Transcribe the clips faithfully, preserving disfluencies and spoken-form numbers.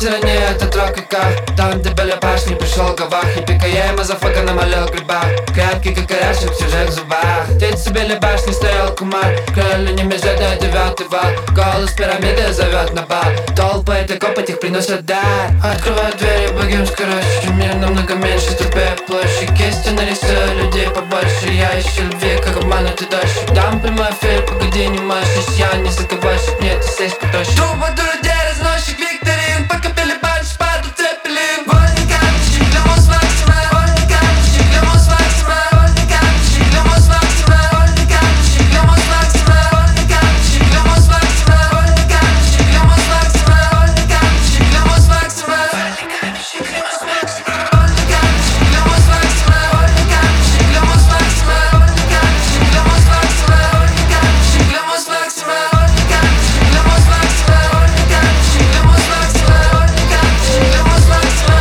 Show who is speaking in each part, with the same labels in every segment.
Speaker 1: стороне это тропика, там где были башни, пришел Гавах. И пикаем, мазафака намалил гриба, крепкий как орешек в чужих зубах. Птицы забили башни, стоял кумар, крылья не межет на девятый вал. Голос пирамиды зовет на бал, толпы это копоть, их приносят дар. Открывают двери богемской рощи, мир намного меньше, тупее площадь. Кисти нарисую людей побольше, я ищу любви, как обманутый дождь. Дам прямой эфир, погоди, не можешь, я не заговорщик, нет, ты здесь поточек. Трубадур, людей, разносчик викторин, пока пили банш, падал цепелин. Вольный каменщик, люмус максима, вольный каменщик, люмус максима, вольный каменщик, люмус максима, вольный каменщик, люмус максима, вольный каменщик, люмус максима, вольный каменщик, люмус максима, вольный каменщик, люмус максима, вольный каменщик, люмус максима, вольный каменщик, люмус максима, вольный каменщик, люмус максима, вольный каменщик, люмус максима, вольный каменщик, люмус максима, вольный каменщик, люмус максима, вольный каменщик, люмус максима, вольный каменщик, люмус максима.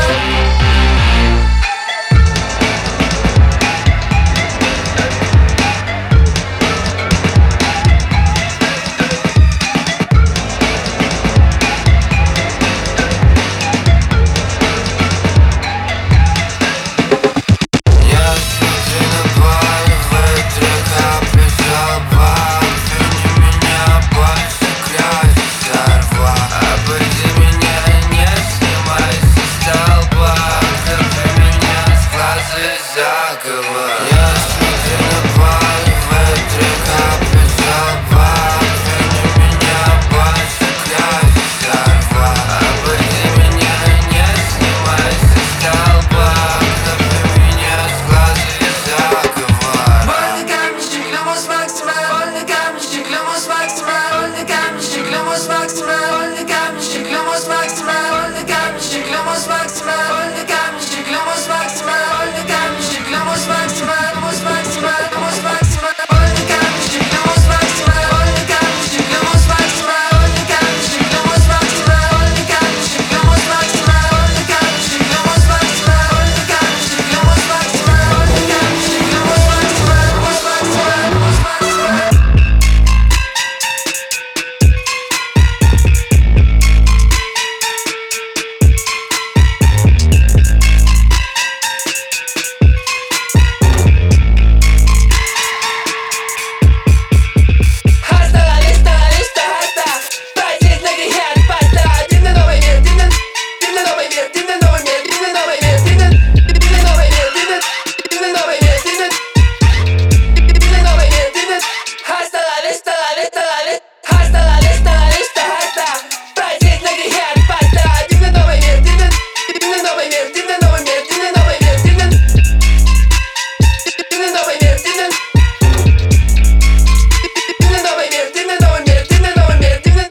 Speaker 1: Я смотрю на пол, в этой капле слова. Ты не меня больше грязь сорва. Обойди меня, не снимай со столба. Ты меня с глаза заговор. Я смотрю на пол, в этой капле слова. Ты не меня больше грязь сорва. Обойди меня, не снимай со столба. Ты меня с глаза заговор. Вольный каменщик, люмус максима, вольный каменщик, люмус максима, вольный каменщик, люмус максима, вольный